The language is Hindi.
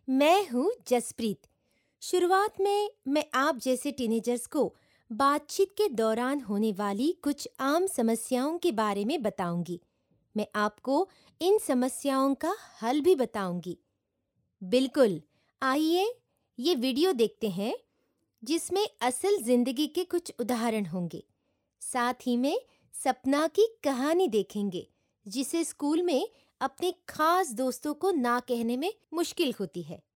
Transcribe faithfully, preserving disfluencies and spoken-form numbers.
मैं हूँ जसप्रीत। शुरुआत में मैं आप जैसे टीनेजर्स को बातचीत के दौरान होने वाली कुछ आम समस्याओं के बारे में बताऊंगी। मैं आपको इन समस्याओं का हल भी बताऊंगी। बिल्कुल, आइए ये वीडियो देखते हैं जिसमें असल जिंदगी के कुछ उदाहरण होंगे। साथ ही में सपना की कहानी देखेंगे जिसे स्कूल में अपने खास दोस्तों को ना कहने में मुश्किल होती है।